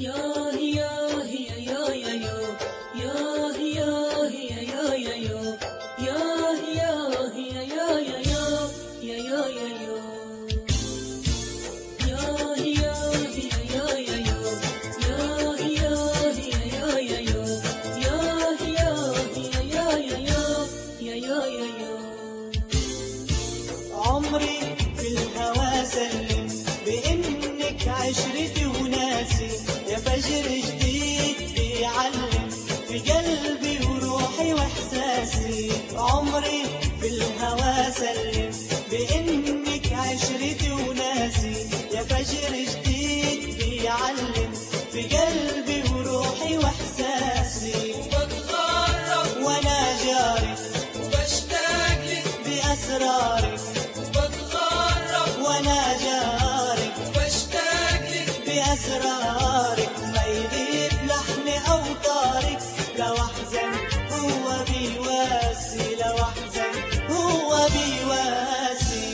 عمري في الهوى سلم بإنك عشرتي وناسي، يا فجر جديد بيعلم في قلبي وروحي وإحساسي. عمري في الهوى سلم بإنك عشرتي وناسي، يا فجر جديد بيعلم في قلبي وروحي وإحساسي. بتغرب وأنا جارك وبشتاق لك بأسرارك، وأنا جارك بشتاق لك بأسرارك. ما يغيب لحن أوطارك لو أحزن هو بيواسي، لو أحزن هو بيواسي.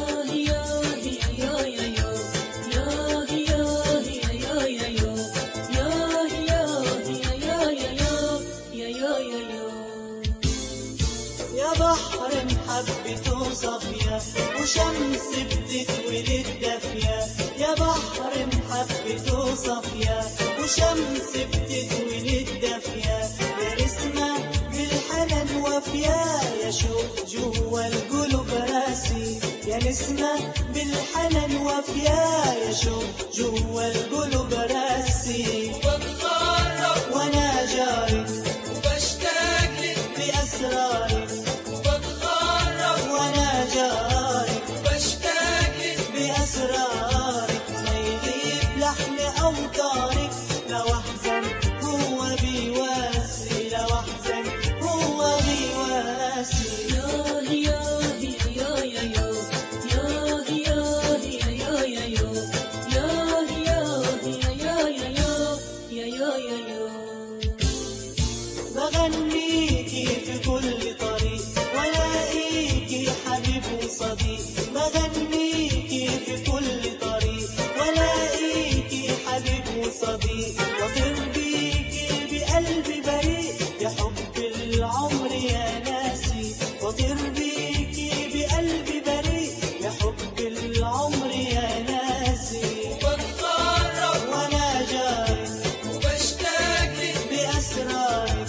يا بحر محبته صافية وشمس بتتولد دافية، يا بحر محبته صافية وشمس بتتولد دافية. يا نسمة بالحنان وافية، يا شوق جوا القلوب راسي. يا نسمة بالحنان وافية، يا شوق جوا القلوب راسي. بتغرب وأنا جارك وبشتاق لك بأسرارك، وأنا جارك بشتاق لك بأسرارك. ما يغيب لحن أوطارك لو أحزن هو بيواسي، لو أحزن هو بيواسي. بغنيكي في كل طريق ولاقيكي حبيب وصديق، بغنيكي في كل طريق ولاقيكي حبيب وصديق. وأطير بيكي بقلبي بريء يا حب العمر يا ناسي، وأطير بيكي بقلبي بريء يا حب العمر يا ناسي. بتغرب وأنا جارك وبشتاق لك بأسرارك،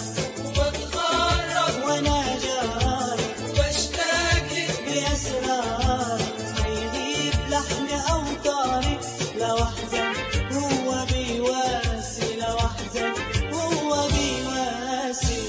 وأنا جارك بشتاق لك بأسرارك. ما يغيب لحن أوطارك لو أحزن هو بيواسي، لو أحزن هو بيواسي.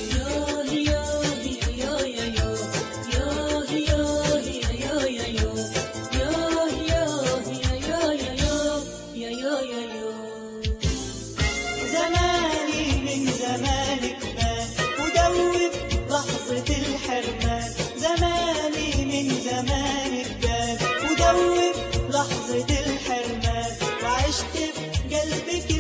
زماني من زمانك بان ودوب لحظة الحرمان، زماني من زمانك بان ودوب لحظة الحرمان. وعشت بقلبك